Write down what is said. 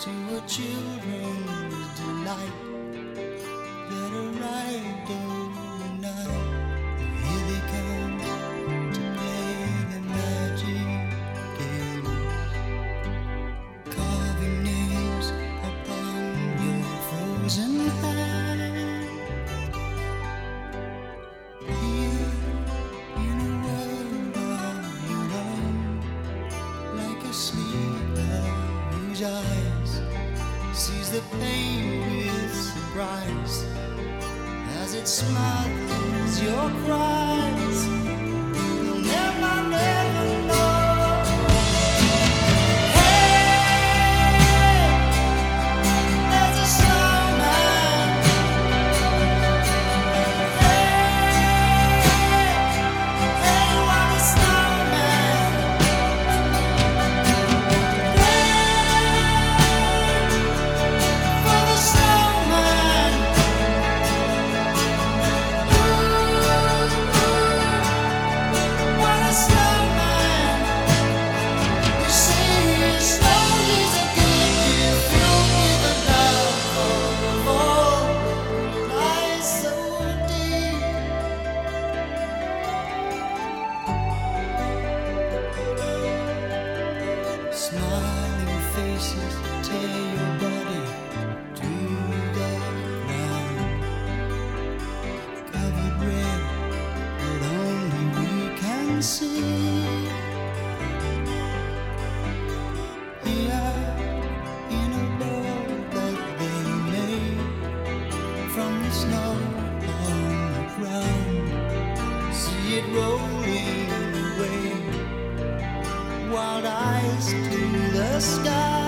to a children's delight that arrived overnight. Here they come to play the magic game, carving names upon your frozen hand. Here in a world of your own, like a sleeper whose eyes sees the pain with surprise as it smothers your cries. You'll never, never know. Hey, there's a snowman. Hey, what a snowman. For the snowman. What a snowman. You see, snow is a good gift filled with a love for lies so deep. Smiling faces tear your body to the ground, covered red that only we can see. Here in a bowl that they made from the snow on the ground, see it rolling away, wild eyes to the sky.